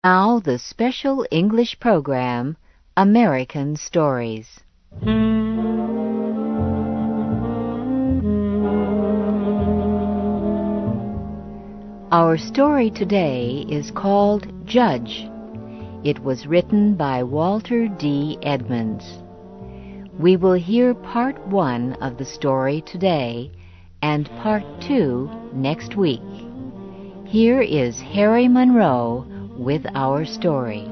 Now the special English program, American Stories. Our story today is called Judge. It was written by Walter D. Edmonds. We will hear part 1 of the story today and part 2 next week. Here is Harry Monroe with our story.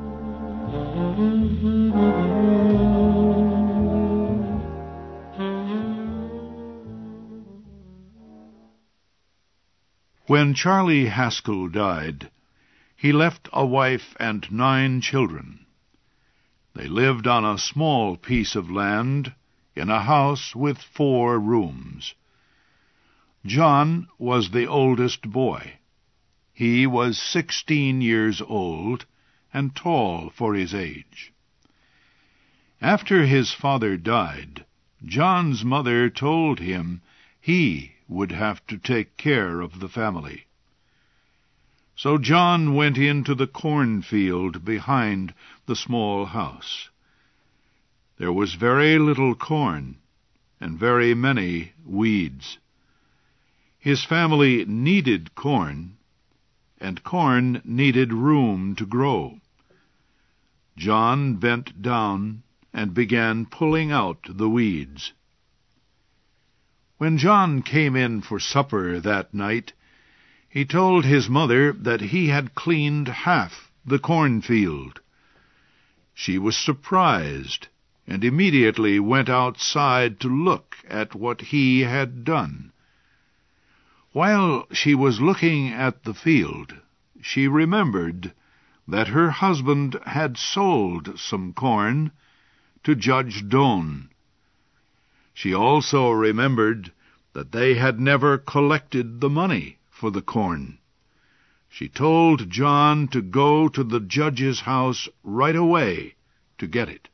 When Charlie Haskell died, he left a wife and 9 children. They lived on a small piece of land in a house with 4 rooms. John was the oldest boy. He was 16 years old and tall for his age. After his father died, John's mother told him he would have to take care of the family. So John went into the cornfield behind the small house. There was very little corn and very many weeds. His family needed corn, and corn needed room to grow. John bent down and began pulling out the weeds. When John came in for supper that night, he told his mother that he had cleaned half the cornfield. She was surprised and immediately went outside to look at what he had done. While she was looking at the field, she remembered that her husband had sold some corn to Judge Doan. She also remembered that they had never collected the money for the corn. She told John to go to the judge's house right away to get it.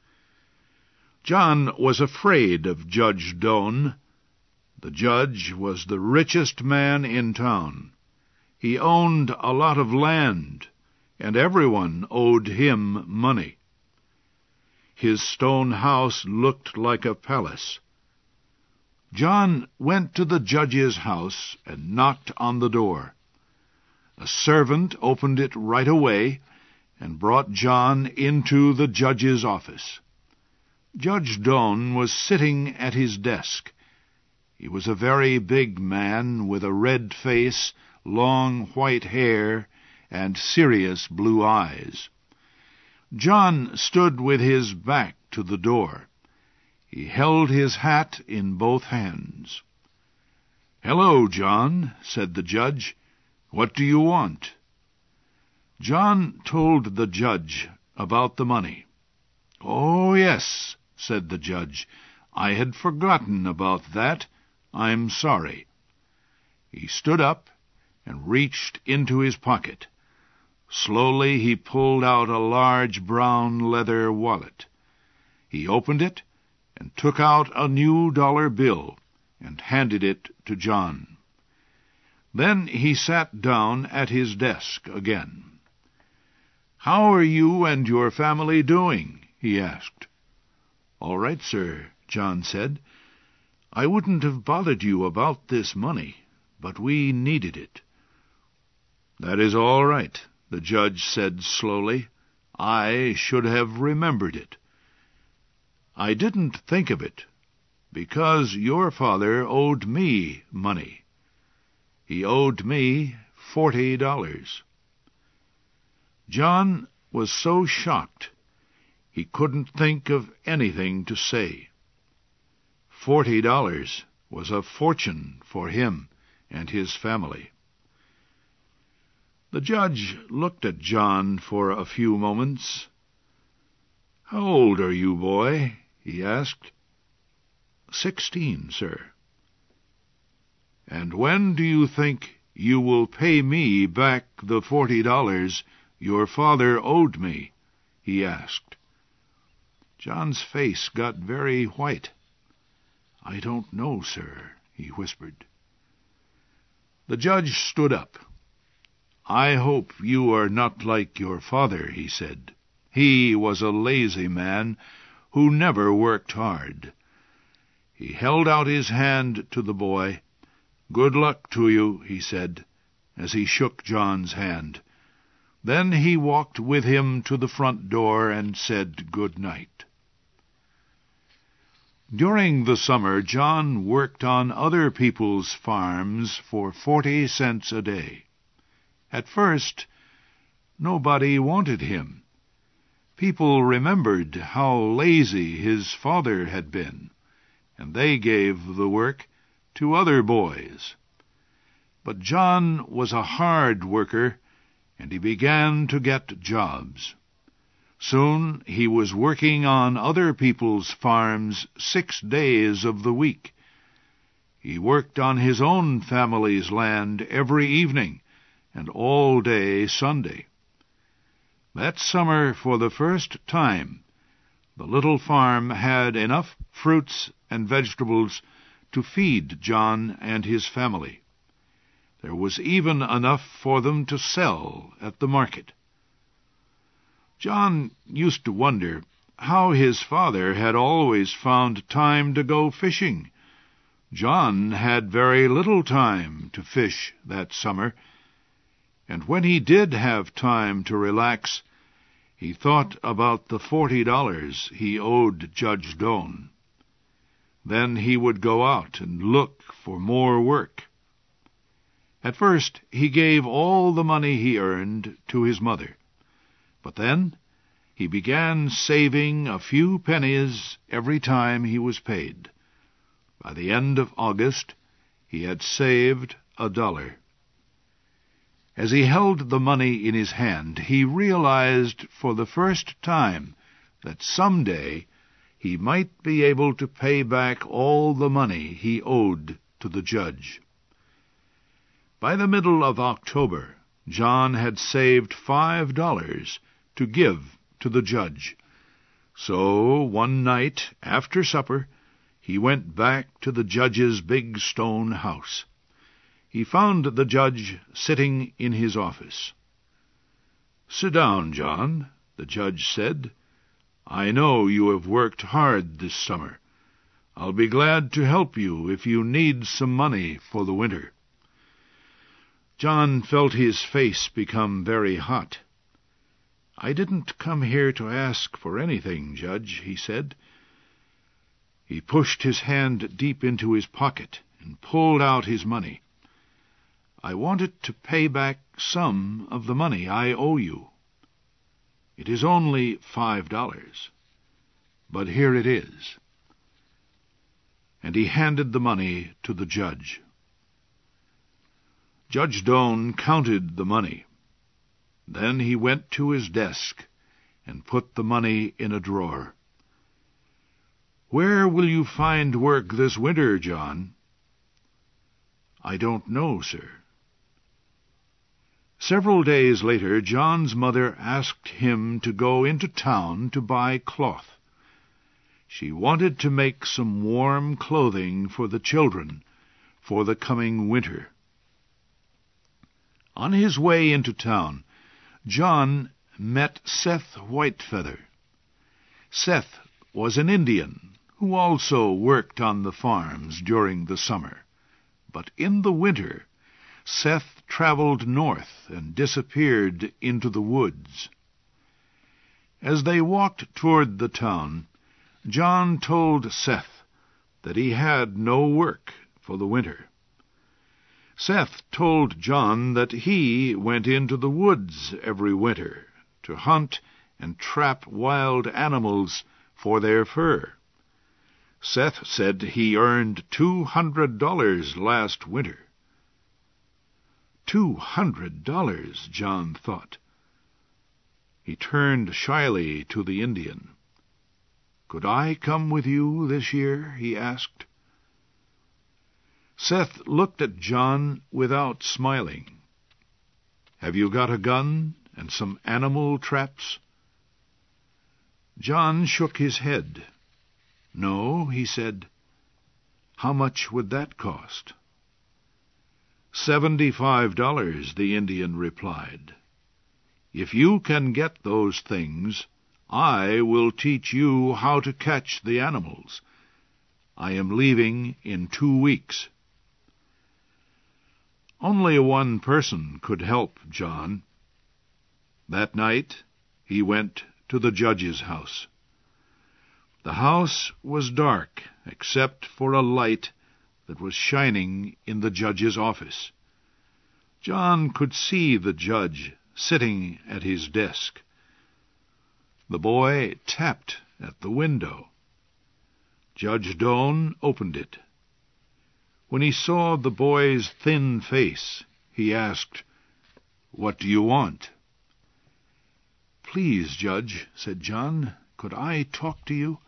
John was afraid of Judge Doan. The judge was the richest man in town. He owned a lot of land, and everyone owed him money. His stone house looked like a palace. John went to the judge's house and knocked on the door. A servant opened it right away and brought John into the judge's office. Judge Doan was sitting at his desk. He was a very big man with a red face, long white hair, and serious blue eyes. John stood with his back to the door. He held his hat in both hands. "Hello, John," said the judge. "What do you want?" John told the judge about the money. "Oh, yes," said the judge. "I had forgotten about that. I'm sorry." He stood up and reached into his pocket. Slowly he pulled out a large brown leather wallet. He opened it and took out a new dollar bill and handed it to John. Then he sat down at his desk again. "How are you and your family doing?" he asked. "All right, sir," John said. "I wouldn't have bothered you about this money, but we needed it." "That is all right," the judge said slowly. "I should have remembered it. I didn't think of it, because your father owed me money. He owed me $40. John was so shocked he couldn't think of anything to say. $40 was a fortune for him and his family. The judge looked at John for a few moments. "How old are you, boy?" he asked. 16, sir." "And when do you think you will pay me back the $40 your father owed me?" he asked. John's face got very white. "I don't know, sir," he whispered. The judge stood up. "I hope you are not like your father," he said. "He was a lazy man who never worked hard." He held out his hand to the boy. "Good luck to you," he said, as he shook John's hand. Then he walked with him to the front door and said good night. During the summer, John worked on other people's farms for 40 cents a day. At first, nobody wanted him. People remembered how lazy his father had been, and they gave the work to other boys. But John was a hard worker, and he began to get jobs. Soon he was working on other people's farms 6 days of the week. He worked on his own family's land every evening and all day Sunday. That summer, for the first time, the little farm had enough fruits and vegetables to feed John and his family. There was even enough for them to sell at the market. John used to wonder how his father had always found time to go fishing. John had very little time to fish that summer, and when he did have time to relax, he thought about the $40 he owed Judge Doan. Then he would go out and look for more work. At first he gave all the money he earned to his mother. But then he began saving a few pennies every time he was paid. By the end of August, he had saved $1. As he held the money in his hand, he realized for the first time that someday he might be able to pay back all the money he owed to the judge. By the middle of October, John had saved $5 to give to the judge. So one night, after supper, he went back to the judge's big stone house. He found the judge sitting in his office. "Sit down, John," the judge said. "I know you have worked hard this summer. I'll be glad to help you if you need some money for the winter." John felt his face become very hot. "I didn't come here to ask for anything, Judge," he said. He pushed his hand deep into his pocket and pulled out his money. "I wanted to pay back some of the money I owe you. It is only $5, but here it is." And he handed the money to the judge. Judge Doan counted the money. Then he went to his desk and put the money in a drawer. "Where will you find work this winter, John?" "I don't know, sir." Several days later, John's mother asked him to go into town to buy cloth. She wanted to make some warm clothing for the children for the coming winter. On his way into town, John met Seth Whitefeather. Seth was an Indian who also worked on the farms during the summer. But in the winter, Seth traveled north and disappeared into the woods. As they walked toward the town, John told Seth that he had no work for the winter. Seth told John that he went into the woods every winter to hunt and trap wild animals for their fur. Seth said he earned $200 last winter. $200, John thought. He turned shyly to the Indian. "Could I come with you this year?" he asked. Seth looked at John without smiling. "Have you got a gun and some animal traps?" John shook his head. "No," he said. "How much would that cost?" $75, the Indian replied. If you can get those things, I will teach you how to catch the animals. I am leaving in 2 weeks. Only one person could help John. That night he went to the judge's house. The house was dark, except for a light that was shining in the judge's office. John could see the judge sitting at his desk. The boy tapped at the window. Judge Doan opened it. When he saw the boy's thin face, he asked, "What do you want?" "Please, Judge," said John, "could I talk to you?"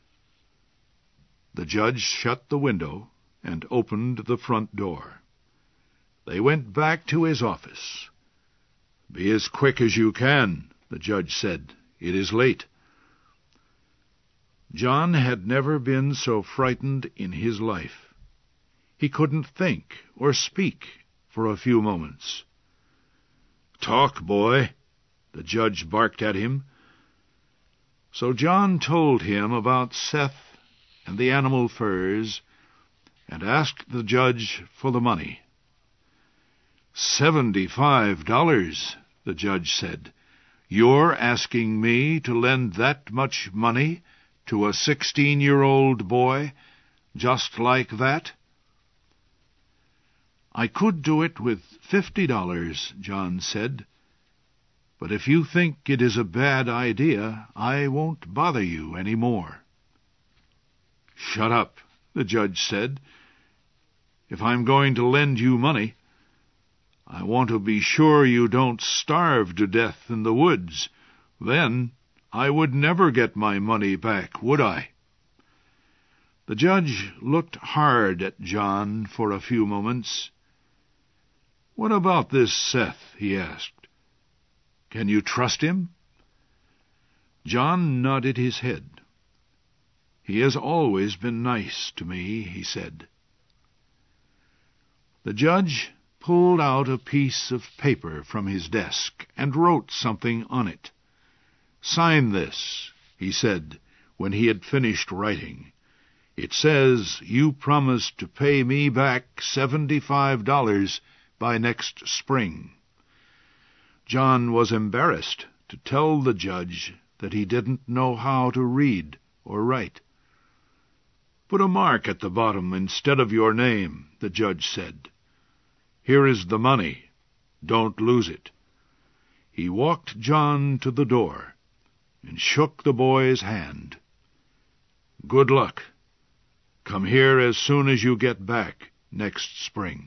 The judge shut the window and opened the front door. They went back to his office. "Be as quick as you can," the judge said. "It is late." John had never been so frightened in his life. He couldn't think or speak for a few moments. "Talk, boy," the judge barked at him. So John told him about Seth and the animal furs, and asked the judge for the money. $75, the judge said. "You're asking me to lend that much money to a 16-year-old boy, just like that?" "I could do it with $50, John said. "But if you think it is a bad idea, I won't bother you any more." "Shut up," the judge said. "If I'm going to lend you money, I want to be sure you don't starve to death in the woods. Then I would never get my money back, would I?" The judge looked hard at John for a few moments. "What about this Seth?" he asked. "Can you trust him?" John nodded his head. "He has always been nice to me," he said. The judge pulled out a piece of paper from his desk and wrote something on it. "Sign this," he said when he had finished writing. "It says you promise to pay me back $75 by next spring." John was embarrassed to tell the judge that he didn't know how to read or write. "Put a mark at the bottom instead of your name," the judge said. "Here is the money. Don't lose it." He walked John to the door and shook the boy's hand. "Good luck. Come here as soon as you get back next spring."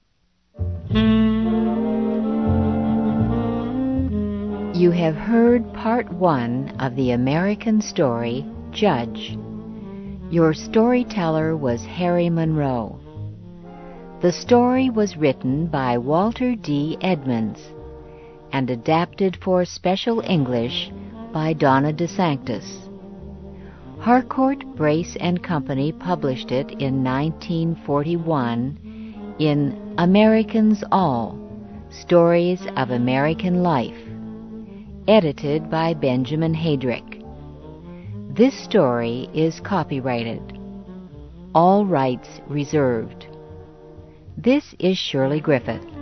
You have heard part 1 of the American story, Judge. Your storyteller was Harry Monroe. The story was written by Walter D. Edmonds and adapted for special English by Donna DeSanctis. Harcourt, Brace and Company published it in 1941 in Americans All, Stories of American Life, edited by Benjamin Heydrich. This story is copyrighted. All rights reserved. This is Shirley Griffith.